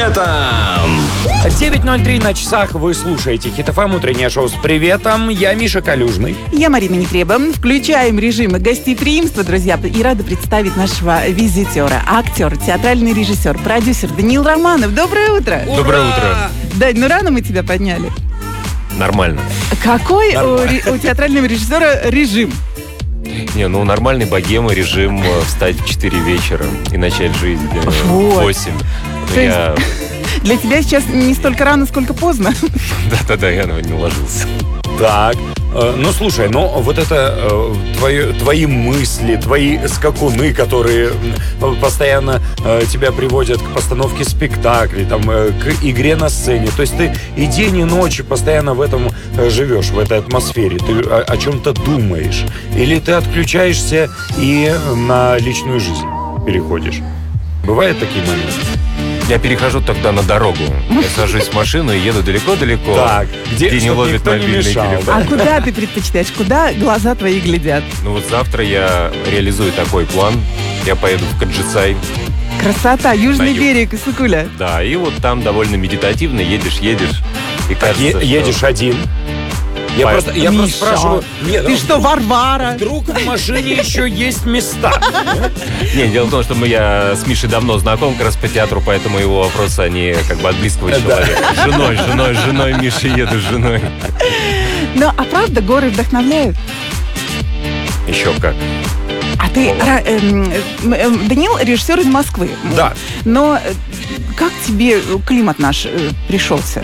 приветом! 9:03 на часах. Вы слушаете Хит ФМ, утреннее шоу с приветом. Я Миша Калюжный. Я Марина Нетреба. Включаем режим гостеприимства, друзья, и рада представить нашего визитера, актер, театральный режиссер, продюсер Даниил Романов. Доброе утро! Ура! Доброе утро. Дань, ну рано мы тебя подняли. Нормально. Какой у театрального режиссера режим? Нормальный богема режим встать в 4 вечера и начать жизнь в Вот. 8. То есть для тебя сейчас не столько рано, сколько поздно. Да, я не уложился. Так, слушай, вот это твои мысли, твои скакуны, которые постоянно тебя приводят к постановке спектаклей, к игре на сцене. То есть ты и день, и ночь постоянно в этом живешь, в этой атмосфере. Ты о чем-то думаешь. Или ты отключаешься и на личную жизнь переходишь. Бывают такие моменты? Я перехожу тогда на дорогу. Я сажусь в машину и еду далеко-далеко. Так, где не ловит никто не мобильный мешал. телефон. А куда ты предпочитаешь? Куда глаза твои глядят? Завтра я реализую такой план. Я поеду в Каджисай. Красота, южный На юг. берег, Исыкуля. Да, и вот там довольно медитативно едешь. И кажется, что- Едешь один? Я просто Миша, спрашиваю. Нет, ты что, Варвара? Вдруг в машине еще есть места? Дело в том, что я с Мишей давно знаком, как раз по театру, поэтому его вопросы, они как бы от близкого человека. С женой Миши еду с женой. А правда, горы вдохновляют? Еще как. А ты, Даниил, режиссер из Москвы. Да. Но как тебе климат наш пришелся?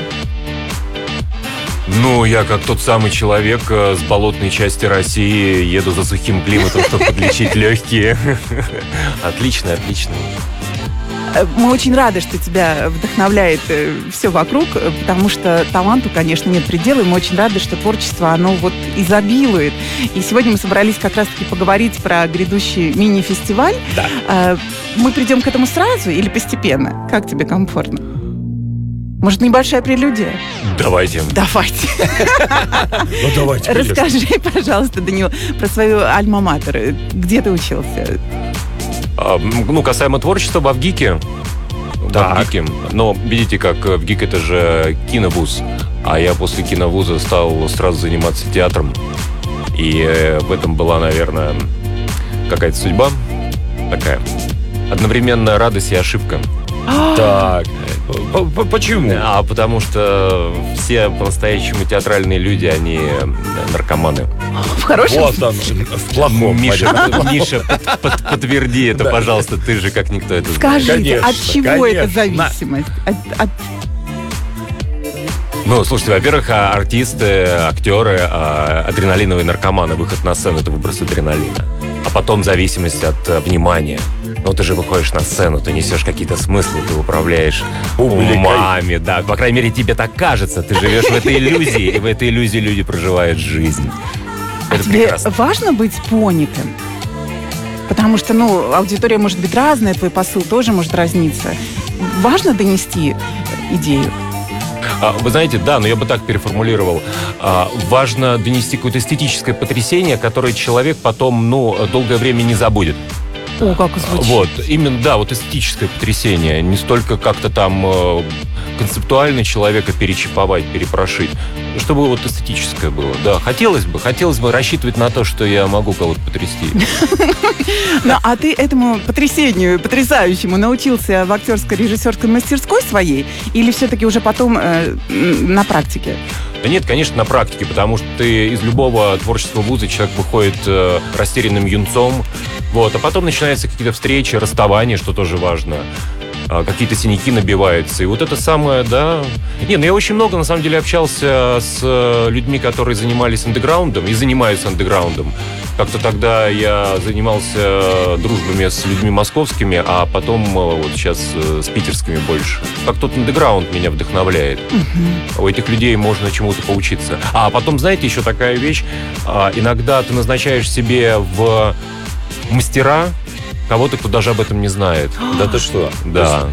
Я как тот самый человек с болотной части России еду за сухим климатом, чтобы подлечить легкие. Отлично. Мы очень рады, что тебя вдохновляет все вокруг, потому что таланту, конечно, нет предела, и мы очень рады, что творчество, оно изобилует. И сегодня мы собрались как раз-таки поговорить про грядущий мини-фестиваль. Да. Мы придем к этому сразу или постепенно? Как тебе комфортно? Может, небольшая прелюдия? Давайте. Давайте. Давайте. Расскажи, пожалуйста, Данил, про свою альма-матер. Где ты учился? Касаемо творчества, в ВГИКе. Так. В ВГИКе. Но видите, как ВГИК — это же киновуз. А я после киновуза стал сразу заниматься театром. И в этом была, наверное, какая-то судьба такая. Одновременно радость и ошибка. Так. Почему? Потому что все по-настоящему театральные люди, они наркоманы. В хорошем? Вот он, в плохом. Миша, подтверди это, пожалуйста. Ты же как никто это знает. Скажите, Конечно, от чего это конечно. зависимость? Слушайте, во-первых, артисты, актеры, адреналиновые наркоманы, выход на сцену — это выброс адреналина. А потом зависимость от внимания. Ты же выходишь на сцену, ты несешь какие-то смыслы, ты управляешь умами, да. По крайней мере, тебе так кажется. Ты живешь в этой иллюзии, и в этой иллюзии люди проживают жизнь. Это Тебе прекрасно. важно быть понятым? Потому что, аудитория может быть разная, твой посыл тоже может разниться. Важно донести идею? Вы знаете, да, но я бы так переформулировал. Важно донести какое-то эстетическое потрясение, которое человек потом, долгое время не забудет. О, как звучит. Именно, да, эстетическое потрясение. Не столько как-то там концептуально человека перечиповать, перепрошить. Чтобы эстетическое было, да. Хотелось бы рассчитывать на то, что я могу кого-то потрясти. А ты этому потрясению, потрясающему научился в актерской режиссерской мастерской своей? Или все-таки уже потом на практике? Да нет, конечно, на практике, потому что ты из любого творческого вуза человек выходит растерянным юнцом, а потом начинаются какие-то встречи, расставания, что тоже важно. Какие-то синяки набиваются. И это самое, да... я очень много, на самом деле, общался с людьми, которые занимались андеграундом и занимаются андеграундом. Как-то тогда я занимался дружбами с людьми московскими, а потом сейчас с питерскими больше. Как тот андеграунд меня вдохновляет. У этих людей можно чему-то поучиться. А потом, знаете, еще такая вещь. Иногда ты назначаешь себе в мастера кого-то, кто даже об этом не знает. Да ты что? Да.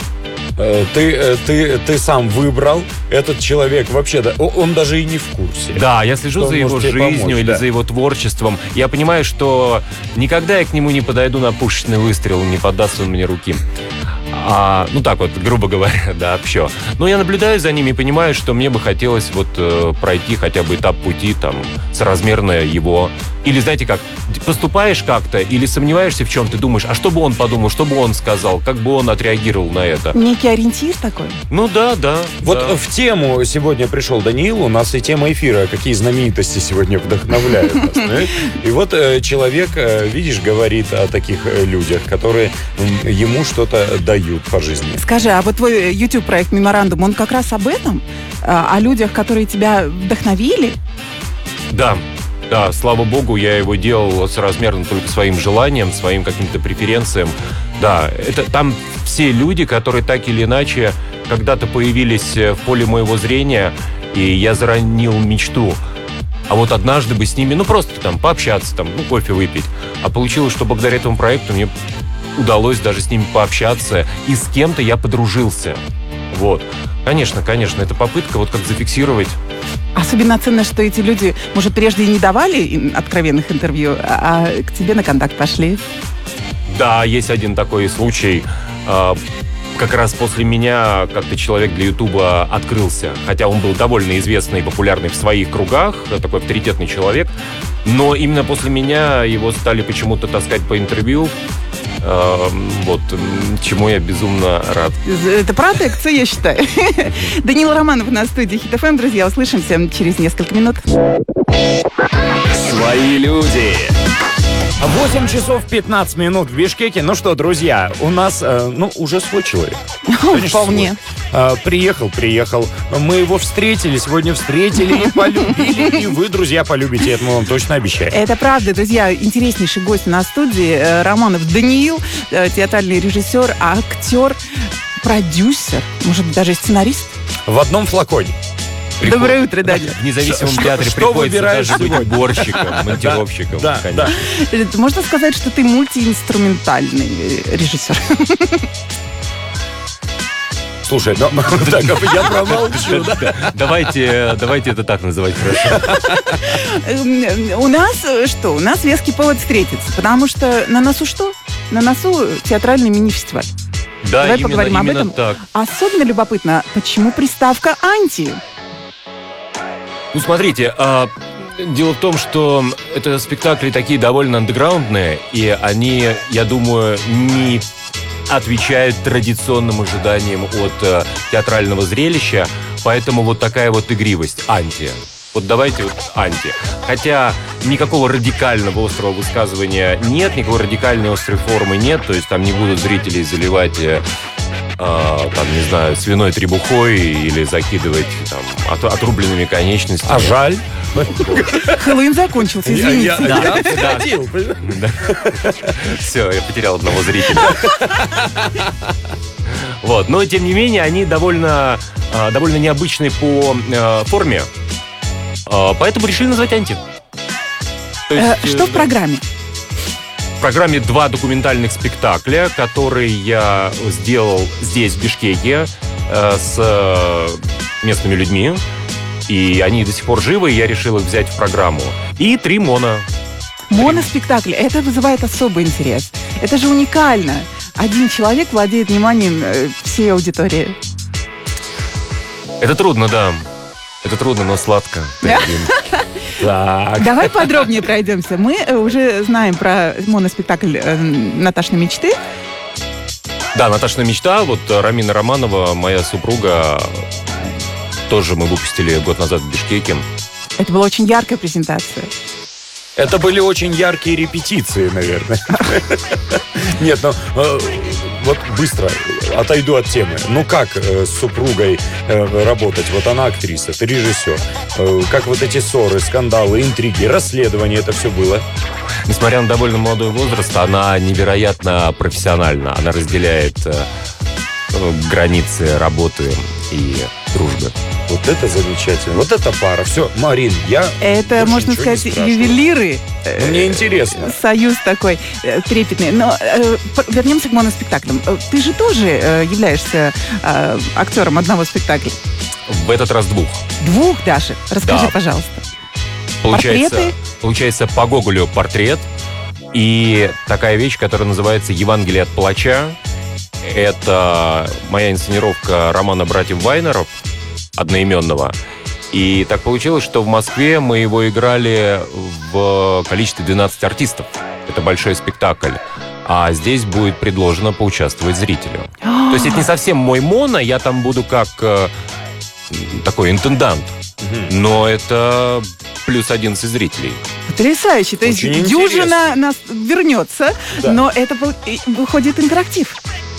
Ты сам выбрал, этот человек вообще, он даже и не в курсе. Да, я слежу за его жизнью или за его творчеством. Я понимаю, что никогда я к нему не подойду на пушечный выстрел, не поддаст он мне руки. Ну так вот, грубо говоря, да, все. Но я наблюдаю за ними и понимаю, что мне бы хотелось вот пройти хотя бы этап пути там соразмерно его. Или, знаете как, поступаешь как-то, или сомневаешься в чем, ты думаешь, а что бы он подумал, что бы он сказал, как бы он отреагировал на это. Некий ориентир такой? Ну да. Вот да. в тему сегодня пришел Даниил, у нас и тема эфира, какие знаменитости сегодня вдохновляют нас. И вот человек, видишь, говорит о таких людях, которые ему что-то дают по жизни. Скажи, а вот твой YouTube-проект «Меморандум», он как раз об этом? О людях, которые тебя вдохновили? Да, слава богу, я его делал соразмерно только своим желаниям, своим каким-то преференциям. Да, это там все люди, которые так или иначе когда-то появились в поле моего зрения, и я заронил мечту. А вот однажды бы с ними, просто там пообщаться, там, кофе выпить. А получилось, что благодаря этому проекту мне удалось даже с ними пообщаться, и с кем-то я подружился. Вот. Конечно, это попытка вот как зафиксировать. Особенно ценно, что эти люди, может, прежде и не давали откровенных интервью, а к тебе на контакт пошли. Да, есть один такой случай. Как раз после меня как-то человек для Ютуба открылся. Хотя он был довольно известный и популярный в своих кругах, такой авторитетный человек. Но именно после меня его стали почему-то таскать по интервью. Вот, чему я безумно рад. Это протекция, я считаю. Даниил Романов на студии Хит ФМ. Друзья, услышимся через несколько минут. Свои люди. 8 часов 15 минут в Бишкеке. Ну что, друзья, у нас, уже свой человек. Вполне. Приехал. Мы его встретили, сегодня встретили и полюбили. И вы, друзья, полюбите. Это мы вам точно обещаем. Это правда, друзья. Интереснейший гость на студии. Романов Даниил, театральный режиссер, актер, продюсер, может быть, даже сценарист. В одном флаконе. Доброе утро, Даня. В независимом театре приходится даже быть уборщиком, монтировщиком. Да. Можно сказать, что ты мультиинструментальный режиссер. Слушай, я промолчу. Давайте это так называть хорошо. У нас веский повод встретиться, потому что на носу что? На носу театральный мини-фестиваль. Да, давай поговорим об этом. Так. Особенно любопытно, почему приставка «анти»? Смотрите, дело в том, что это спектакли такие довольно андеграундные, и они, я думаю, не отвечают традиционным ожиданиям от театрального зрелища, поэтому вот такая вот игривость, анти. Вот давайте анти. Хотя никакого радикального острого высказывания нет, никакой радикальной острой формы нет, то есть там не будут зрителей заливать свиной требухой или закидывать отрубленными конечностями. А жаль. Хэллоуин закончился, извините. Я приходил. Все, я потерял одного зрителя. Вот, но тем не менее они довольно необычные по форме, поэтому решили назвать анти. Что в программе? В программе 2 документальных спектакля, которые я сделал здесь, в Бишкеке, с местными людьми. И они до сих пор живы, и я решил их взять в программу. И 3 Моноспектакли. Это вызывает особый интерес. Это же уникально. Один человек владеет вниманием всей аудитории. Это трудно, да. Это трудно, но сладко. Так. Давай подробнее пройдемся. Мы уже знаем про моноспектакль «Наташины мечты». Да, «Наташина мечта». Вот Рамина Романова, моя супруга, тоже мы выпустили год назад в Бишкеке. Это была очень яркая презентация. Это были очень яркие репетиции, наверное. Нет, вот быстро отойду от темы. Как с супругой работать? Вот она актриса, ты режиссер. Как вот эти ссоры, скандалы, интриги, расследования, это все было? Несмотря на довольно молодой возраст, она невероятно профессиональна. Она разделяет границы работы и дружбы. Вот это замечательно. Вот это пара. Все, Марин, это, можно сказать, ювелиры. Мне интересно. Союз такой трепетный. Но вернемся к моноспектаклям. Ты же тоже являешься актером одного спектакля. В этот раз 2. 2 даже? Расскажи, пожалуйста. Получается по Гоголю портрет. И такая вещь, которая называется «Евангелие от палача». Это моя инсценировка романа «Братьев Вайнеров» одноименного. И так получилось, что в Москве мы его играли в количестве 12 артистов. Это большой спектакль. А здесь будет предложено поучаствовать зрителю. То есть это не совсем мой моно, я там буду как такой интендант. Но это плюс 11 зрителей. Потрясающе. То есть Очень дюжина нас вернется, Да. но это выходит интерактив.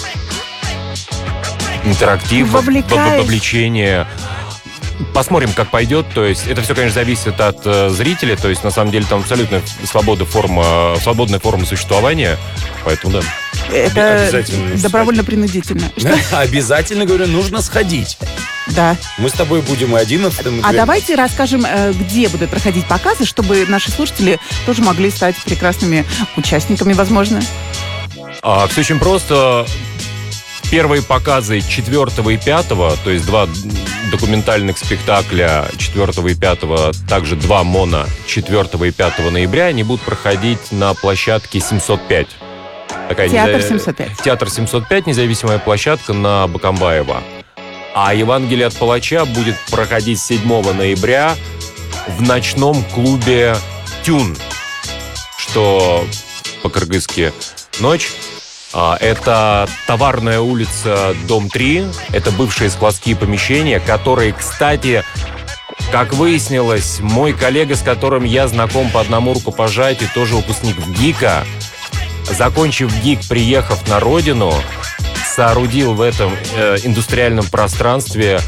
Интерактив, Вовлекаешь. вовлечение. Посмотрим, как пойдет. То есть это все, конечно, зависит от зрителя. То есть на самом деле там абсолютно свободная форма существования. Поэтому да. Это Обязательно добровольно-принудительно. Обязательно, говорю, нужно сходить. Да. Мы с тобой будем и 11-м, и А 12-м. давайте расскажем, где будут проходить показы, чтобы наши слушатели тоже могли стать прекрасными участниками, возможно. Все очень просто. Первые показы 4 и 5, то есть 2 документальных спектакля 4 и 5, также 2 моно 4 и 5 ноября, они будут проходить на площадке 705. Такая Театр 705. Театр 705, независимая площадка на Бакамбаева. А «Евангелие от палача» будет проходить 7 ноября в ночном клубе «Тюн», что по-кыргызски «Ночь». Это Товарная улица, дом 3. Это бывшие складские помещения, которые, кстати, как выяснилось, мой коллега, с которым я знаком по одному рукопожатию, тоже выпускник ГИКа, закончив ГИК, приехав на родину, соорудил в этом индустриальном пространстве,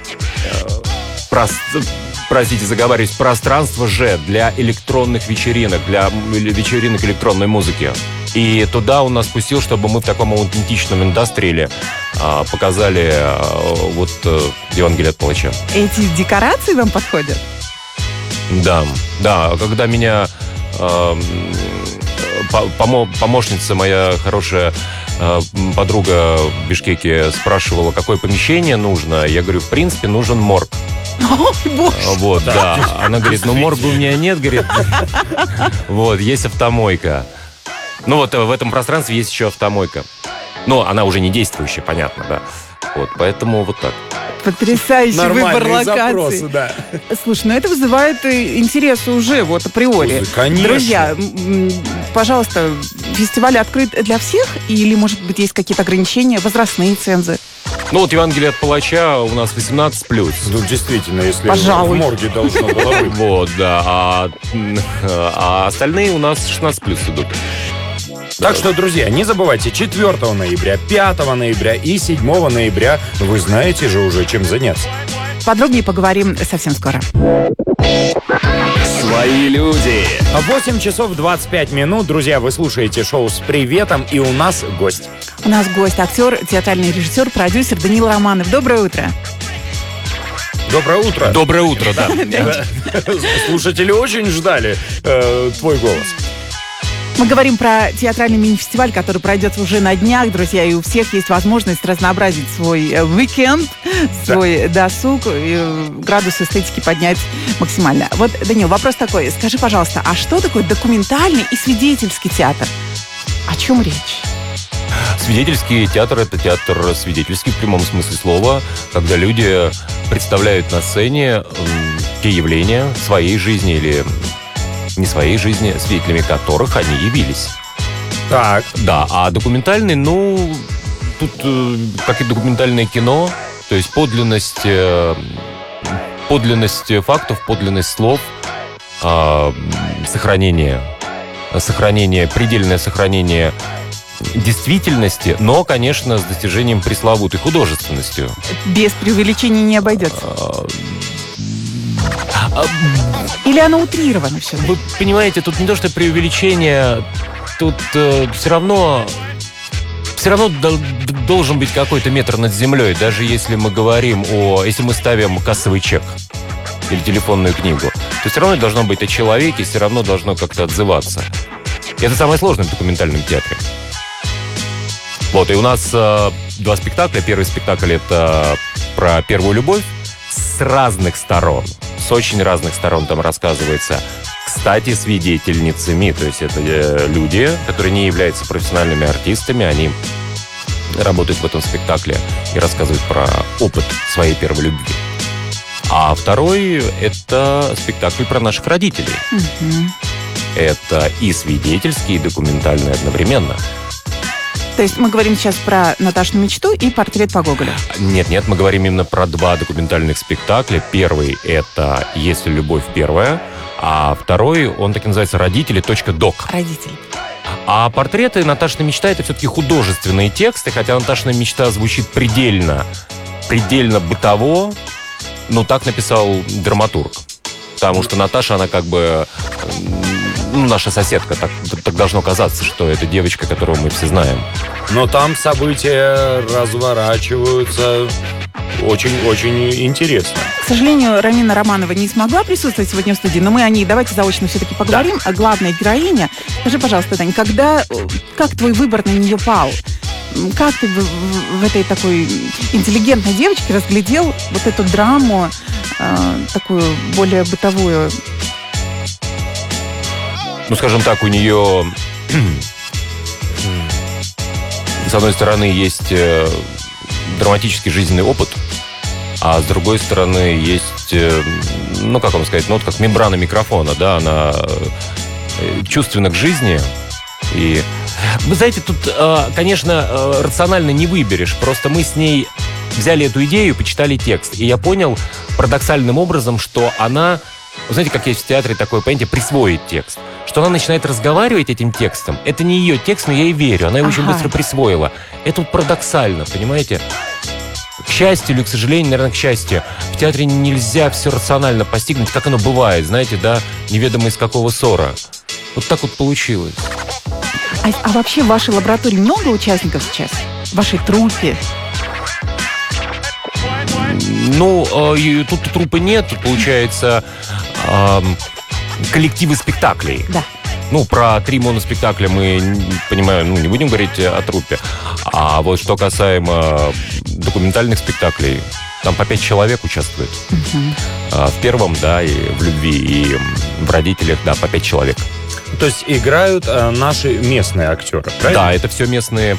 простите, заговариваюсь, пространство же для электронных вечеринок, для вечеринок электронной музыки. И туда он нас пустил, чтобы мы в таком аутентичном индастриале показали «Евангелие от палача». Эти декорации вам подходят? Да. Когда меня помощница, моя хорошая подруга в Бишкеке, спрашивала, какое помещение нужно, я говорю, в принципе, нужен морг. Ой, боже. Вот, да. Она говорит, морга у меня нет, говорит. Вот, есть автомойка. В этом пространстве есть еще автомойка. Но она уже не действующая, понятно, да. Вот, поэтому вот так. Потрясающий выбор Нормальные локаций. запросы, да. Слушай, это вызывает интерес уже априори. Конечно. Друзья, пожалуйста, фестиваль открыт для всех? Или, может быть, есть какие-то ограничения, возрастные цензы? «Евангелие от палача» у нас 18+. Ну, действительно, если Пожалуй. в морге должно было быть. Вот, да. А остальные у нас 16+ идут. Так что, друзья, не забывайте, 4 ноября, 5 ноября и 7 ноября вы знаете же уже, чем заняться. Подробнее поговорим совсем скоро. Свои люди. 8 часов 25 минут. Друзья, вы слушаете шоу «С приветом», и у нас гость. У нас гость, актер, театральный режиссер, продюсер Даниил Романов. Доброе утро. Доброе утро. Доброе утро, да. Слушатели очень ждали твой голос. Мы говорим про театральный мини-фестиваль, который пройдет уже на днях, друзья, и у всех есть возможность разнообразить свой уикенд, свой досуг, и градус эстетики поднять максимально. Вот, Данил, вопрос такой. Скажи, пожалуйста, а что такое документальный и свидетельский театр? О чем речь? Свидетельский театр — это театр свидетельский в прямом смысле слова, когда люди представляют на сцене те явления своей жизни или не своей жизни, свидетелями которых они явились. Так. Да, а документальный, тут как и документальное кино, то есть подлинность фактов, подлинность слов, предельное сохранение действительности, но, конечно, с достижением пресловутой художественностью. Без преувеличений не обойдется. Или оно утрировано все? Вы понимаете, тут не то, что преувеличение, тут все равно должен быть какой-то метр над землей, даже если мы если мы ставим кассовый чек или телефонную книгу, то все равно должно быть о человеке, все равно должно как-то отзываться. И это самое сложное в документальном театре. Вот, и у нас 2 спектакля. Первый спектакль — это про первую любовь с разных сторон. С очень разных сторон там рассказывается. Кстати, свидетельницами. То есть это люди, которые не являются профессиональными артистами. Они работает в этом спектакле и рассказывает про опыт своей первой любви. А второй – это спектакль про наших родителей. Это и свидетельский, и документальный одновременно. То есть мы говорим сейчас про «Наташину мечту» и «Портрет по Гоголю». Нет, мы говорим именно про два документальных спектакля. Первый – это «Если любовь первая», а второй, он так и называется «Родители.док». Родители. А портреты «Наташина мечта» — это все-таки художественные тексты, хотя «Наташина мечта» звучит предельно бытово, но так написал драматург. Потому что Наташа, она как бы наша соседка. Так должно казаться, что это девочка, которую мы все знаем. Но там события разворачиваются очень-очень интересно. К сожалению, Ромина Романова не смогла присутствовать сегодня в студии, но мы о ней давайте заочно все-таки поговорим. А главная героиня, скажи, пожалуйста, Тань, как твой выбор на нее пал? Как ты в этой такой интеллигентной девочке разглядел вот эту драму, такую более бытовую? Ну, скажем так, у нее с одной стороны есть драматический жизненный опыт, а с другой стороны есть, ну, как вам сказать, ну, вот как мембрана микрофона, да, она чувственна к жизни. И вы знаете, тут, конечно, рационально не выберешь. Просто мы с ней взяли эту идею, почитали текст. И я понял парадоксальным образом, что она, вы знаете, как есть в театре такое понятие «присвоить текст». Что она начинает разговаривать этим текстом. Это не ее текст, но я ей верю. Она его очень быстро присвоила. Это вот парадоксально, понимаете? К счастью или к сожалению, наверное, к счастью, в театре нельзя все рационально постигнуть, как оно бывает, знаете, да, неведомо из какого ссора. Вот так вот получилось. А вообще в вашей лаборатории много участников сейчас? В вашей труппе? Ну, тут труппы нет, получается, коллективы спектаклей. Да. Ну, про 3 моноспектакля мы, понимаю, не будем говорить о труппе. А вот что касаемо документальных спектаклей, там по 5 человек участвует. В первом, да, и в «Любви», и в «Родителях», да, по 5 человек. То есть играют наши местные актеры, правильно? Да, это все местные,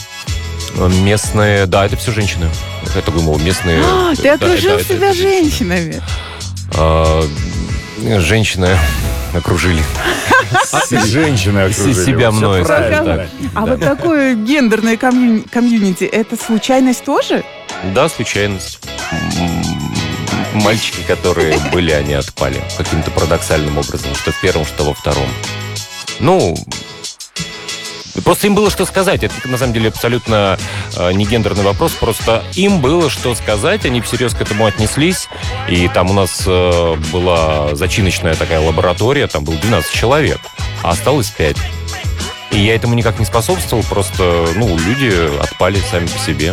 да, это все женщины. Это, думал, местные... Ты окружил себя женщинами. Женщины окружили. Женщины окружили. Себя мной. А вот такое гендерное комьюнити, это случайность тоже? Да, случайность. Мальчики, которые были, они отпали каким-то парадоксальным образом, что в первом, что во втором. Ну, просто им было что сказать. Это, на самом деле, абсолютно не гендерный вопрос. Просто им было что сказать. Они всерьез к этому отнеслись. И там у нас была зачиночная такая лаборатория. Там было 12 человек, а осталось 5. И я этому никак не способствовал. Просто, люди отпали сами по себе.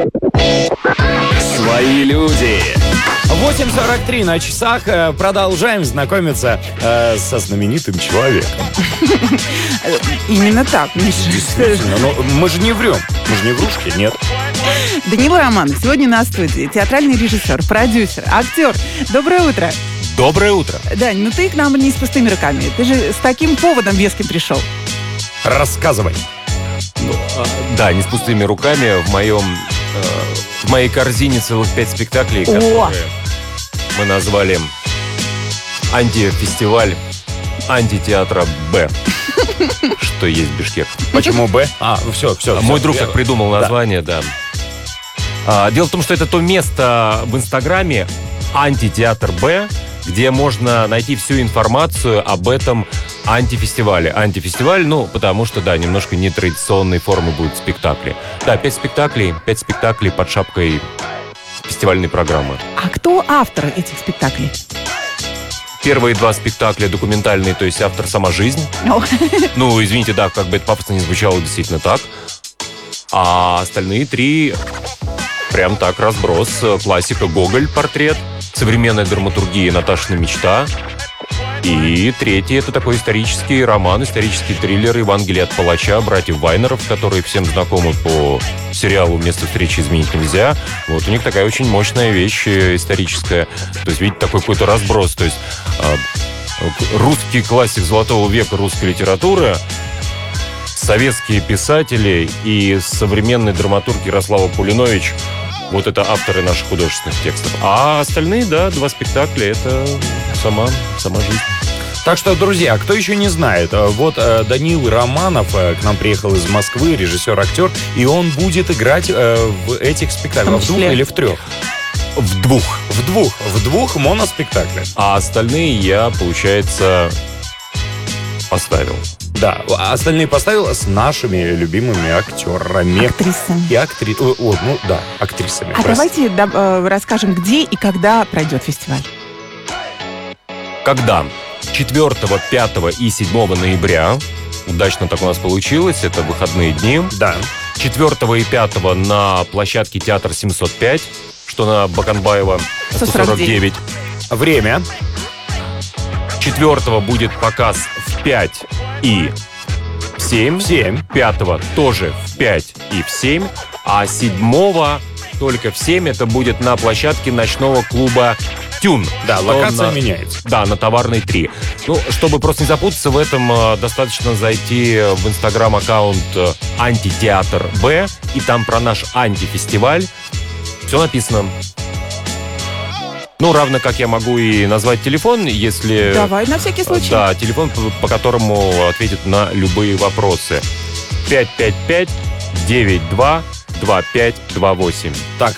Свои люди. 8:43 на часах. Продолжаем знакомиться со знаменитым человеком. Именно так, Миша. Действительно, но мы же не врем. Мы же не врушки, нет. Данила Романов сегодня на студии. Театральный режиссер, продюсер, актер. Доброе утро. Доброе утро. Дань, ты к нам не с пустыми руками. Ты же с таким поводом веским пришел. Рассказывай. Да, не с пустыми руками. В моей корзине целых 5 спектаклей, которые мы назвали антифестиваль антитеатра «Б». Что есть Бишкек. Почему «Б»? Все. Мой друг так придумал название, да. Дело в том, что это то место в Инстаграме «Антитеатр Б», где можно найти всю информацию об этом антифестивале. Антифестиваль, потому что, да, немножко нетрадиционной формы будут спектакли. Да, 5 спектаклей под шапкой фестивальной программы. А кто автор этих спектаклей? Первые 2 спектакля документальные, то есть автор сама жизнь. Извините, да, как бы это пафосно не звучало, действительно так. А остальные 3 прям так разброс. Классика «Гоголь», портрет, современная драматургия «Наташина мечта». И 3 это такой исторический роман, исторический триллер «Евангелие от палача» братьев Вайнеров, которые всем знакомы по сериалу «Место встречи изменить нельзя». Вот у них такая очень мощная вещь историческая. То есть, видите, такой какой-то разброс. То есть русский классик золотого века русской литературы советские писатели и современный драматург Ярослава Пулинович. Вот это авторы наших художественных текстов. А остальные, да, 2 спектакля — это сама жизнь. Так что, друзья, кто еще не знает, вот Данил Романов к нам приехал из Москвы, режиссер-актер, и он будет играть в этих спектаклях. В 2 или в 3? В 2. В двух моноспектаклях. А остальные я, получается, поставил. Да, остальные поставил с нашими любимыми актерами. Актрисами. И актрисами. А давайте расскажем, где и когда пройдет фестиваль. Когда? 4, 5 и 7 ноября. Удачно так у нас получилось. Это выходные дни. Да. 4 и 5 на площадке Театр 705, что на Баканбаева 149. Время. 4 будет показ в 5 и в 7. 5 тоже в 5 и в 7. А 7 только в 7 это будет на площадке ночного клуба «Тюн». Да, локация меняется. Да, на Товарной 3. Ну, чтобы просто не запутаться в этом, достаточно зайти в инстаграм-аккаунт «Антитеатр Б», и там про наш антифестиваль все написано. Ну, равно как я могу и назвать телефон, если... Давай, на всякий случай. Да, телефон, по которому ответят на любые вопросы. 555-92-2528. Так,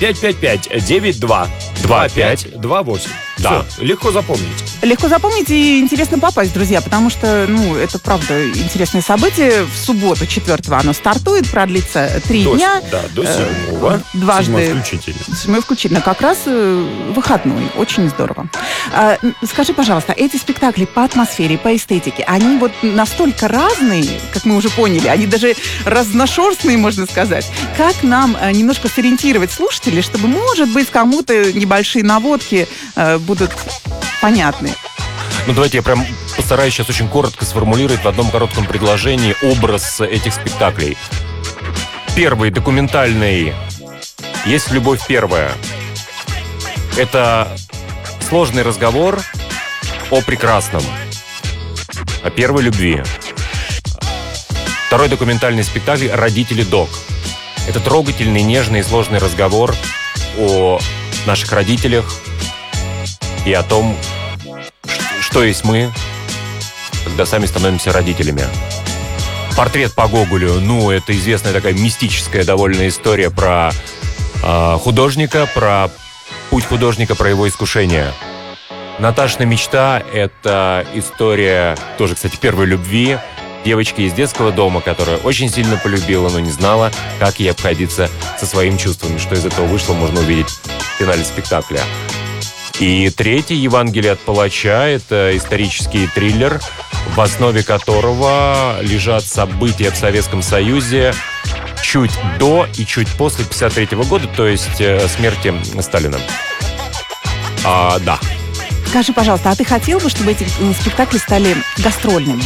555-92-2528. Да. Все, легко запомнить. Легко запомнить и интересно попасть, друзья, потому что, это правда интересное событие. В субботу, 4-го, оно стартует, продлится 3 дня. Да, до 7-го. Дважды. 7-й включительно. 7-й включительно. Как раз выходной. Очень здорово. Скажи, пожалуйста, эти спектакли по атмосфере, по эстетике, они вот настолько разные, как мы уже поняли, они даже разношерстные, можно сказать. Как нам немножко сориентировать слушателей, чтобы, может быть, кому-то небольшие наводки будут понятны? Ну, давайте я прям постараюсь сейчас очень коротко сформулировать в одном коротком предложении образ этих спектаклей. Первый, документальный. Есть любовь первая. Это сложный разговор о прекрасном, о первой любви. Второй документальный спектакль «Родители Док». Это трогательный, нежный и сложный разговор о наших родителях и о том, что есть мы, когда сами становимся родителями. Портрет по Гоголю. Это известная такая мистическая довольно история про художника, про путь художника, про его искушение. Наташина мечта — это история тоже, кстати, первой любви. Девочки из детского дома, которая очень сильно полюбила, но не знала, как ей обходиться со своими чувствами. Что из этого вышло, можно увидеть в финале спектакля. И третий, «Евангелие от палача», это исторический триллер, в основе которого лежат события в Советском Союзе чуть до и чуть после 1953 года, то есть смерти Сталина. Да. Скажи, пожалуйста, а ты хотел бы, чтобы эти спектакли стали гастрольными?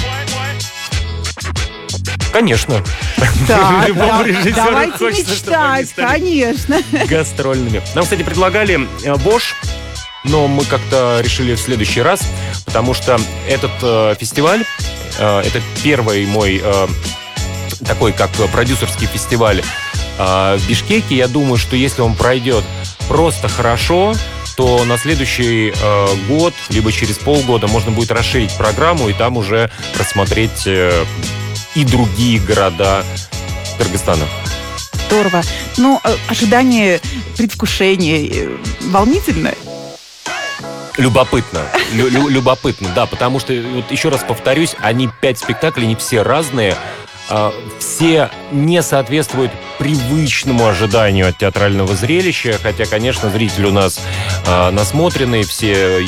Конечно. Да, Любому режиссеру давайте хочется, чтобы они мечтать, стали конечно. гастрольными. Нам, кстати, предлагали Bosch, но мы как-то решили в следующий раз, потому что этот фестиваль, это первый мой такой как продюсерский фестиваль в Бишкеке. Я думаю, что если он пройдет просто хорошо, то на следующий год, либо через полгода можно будет расширить программу и там уже рассмотреть и другие города Кыргызстана. Здорово. Ожидание, предвкушение волнительно? Любопытно. Любопытно, да, потому что, вот еще раз повторюсь, они 5 спектаклей, они все разные. Все не соответствуют привычному ожиданию от театрального зрелища, хотя, конечно, зрители у нас насмотренные, все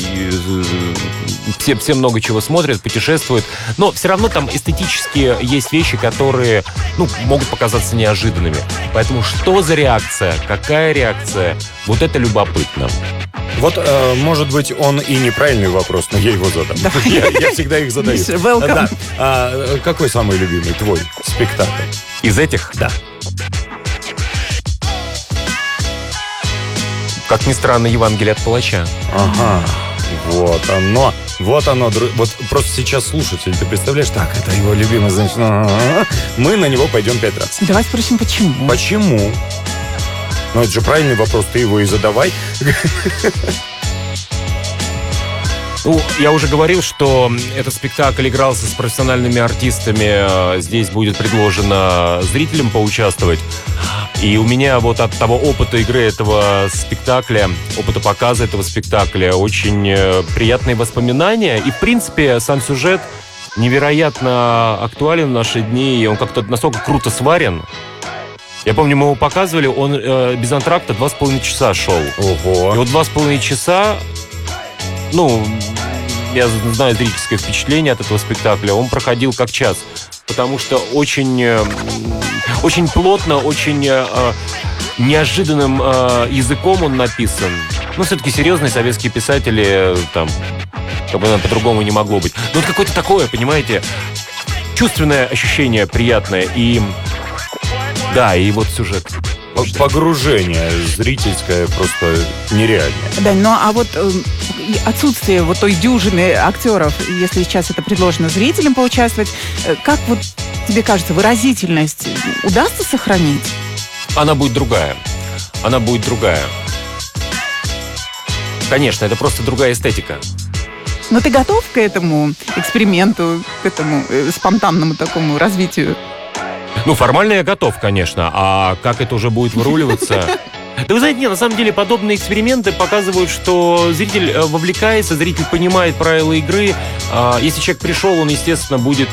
много чего смотрят, путешествуют, но все равно там эстетически есть вещи, которые могут показаться неожиданными. Поэтому что за реакция, какая реакция, вот это любопытно. Вот, может быть, он и неправильный вопрос, но я его задам. Да. Я всегда их задаю. Welcome. Да. Какой самый любимый твой спектакль? Из этих? Да. Как ни странно, «Евангелие от палача». Ага, вот оно. Вот оно, вот просто сейчас слушатель, ты представляешь, так, это его любимый, значит, мы на него пойдем 5 раз. Давай спросим, почему? Почему? Ну, это же правильный вопрос, ты его и задавай. Ну, я уже говорил, что этот спектакль игрался с профессиональными артистами. Здесь будет предложено зрителям поучаствовать. И у меня вот от того опыта игры этого спектакля, опыта показа этого спектакля очень приятные воспоминания. И, в принципе, сам сюжет невероятно актуален в наши дни. И он как-то настолько круто сварен. Я помню, мы его показывали, он без антракта 2,5 часа шел. Ого. И вот 2,5 часа, ну, я знаю зрительское впечатление от этого спектакля, он проходил как час. Потому что очень плотно, очень неожиданным языком он написан. Ну, все-таки серьезные советские писатели, там, как бы по-другому не могло быть. Но вот какое-то такое, понимаете, чувственное ощущение приятное. И да, и вот сюжет. Погружение зрительское просто нереальное. Да, ну а вот отсутствие вот той дюжины актеров, если сейчас это предложено зрителям поучаствовать, как вот тебе кажется, выразительность удастся сохранить? Она будет другая. Она будет другая. Конечно, это просто другая эстетика. Но ты готов к этому эксперименту, к этому спонтанному такому развитию? Ну, формально я готов, конечно. А как это уже будет выруливаться? Да вы знаете, нет, на самом деле подобные эксперименты показывают, что зритель вовлекается, зритель понимает правила игры. Если человек пришел, он, естественно, будет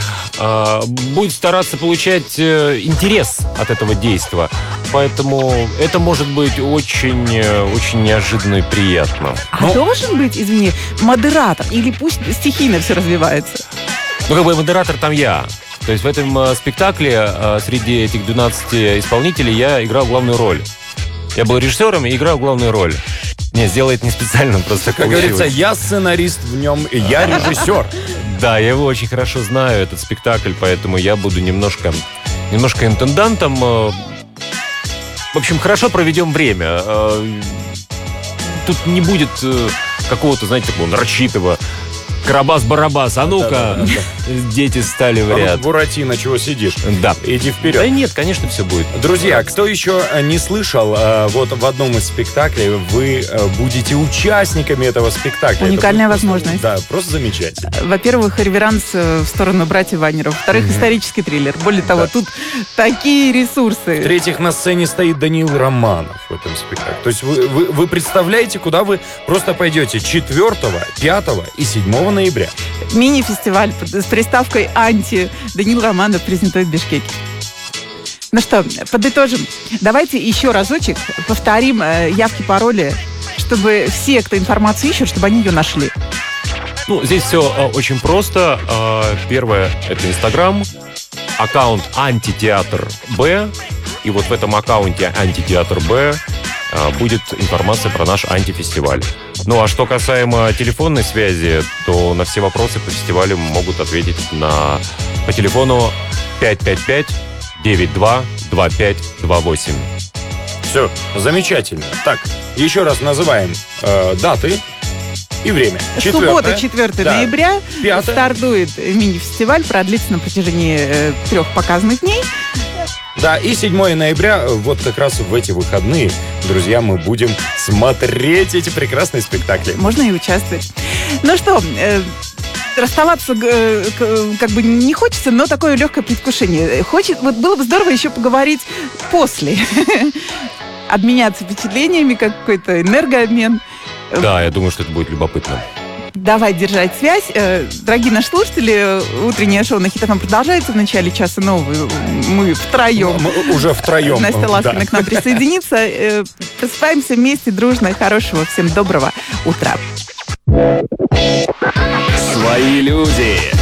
стараться получать интерес от этого действия. Поэтому это может быть очень, очень неожиданно и приятно. А должен быть, извини, модератор? Или пусть стихийно все развивается? Ну, как бы модератор там я. То есть в этом спектакле среди этих 12 исполнителей я играл главную роль. Я был режиссером и играл главную роль. Не, сделал это не специально, просто как говорится, я сценарист в нем, я режиссер. Да, я его очень хорошо знаю, этот спектакль, поэтому я буду немножко интендантом. В общем, хорошо проведем время. Тут не будет какого-то, знаете, такого нарочитого Карабас-Барабас, а ну-ка, да. Дети стали в ряд. Буратино, чего сидишь? Да. Иди вперед. Да нет, конечно, все будет. Друзья, кто еще не слышал, вот в одном из спектаклей вы будете участниками этого спектакля. Уникальная возможность. Да, просто замечательно. Во-первых, реверанс в сторону братьев Ванеров. Во-вторых, исторический триллер. Более того, тут такие ресурсы. В-третьих, на сцене стоит Даниил Романов в этом спектакле. То есть вы представляете, куда вы просто пойдете 4, 5 и 7 ноября. Мини-фестиваль с приставкой «Анти» Даниил Романов презентует в Бишкеке. Ну что, подытожим. Давайте еще разочек повторим явки, пароли, чтобы все, кто информацию ищет, чтобы они ее нашли. Ну, здесь все очень просто. Первое – это Инстаграм, аккаунт «Антитеатр Б». И вот в этом аккаунте «Антитеатр Б» будет информация про наш антифестиваль. Ну, а что касаемо телефонной связи, то на все вопросы по фестивалю могут ответить по телефону 555-92-2528. Все, замечательно. Так, еще раз называем даты и время. Суббота, 4 ноября. 5. Стартует мини-фестиваль, продлится на протяжении 3 показанных дней. Да, и 7 ноября, вот как раз в эти выходные, друзья, мы будем смотреть эти прекрасные спектакли. Можно и участвовать. Ну что, расставаться как бы не хочется, но такое легкое предвкушение. Вот было бы здорово еще поговорить после. Обменяться впечатлениями, какой-то энергообмен. Да, я думаю, что это будет любопытно. Давай держать связь. Дорогие наши слушатели, утреннее шоу на Хит ФМ продолжается в начале часа новый. Мы втроем. Мы уже втроем. Настя Ласкина к нам присоединится. Просыпаемся вместе, дружно. Хорошего всем доброго утра. Свои люди.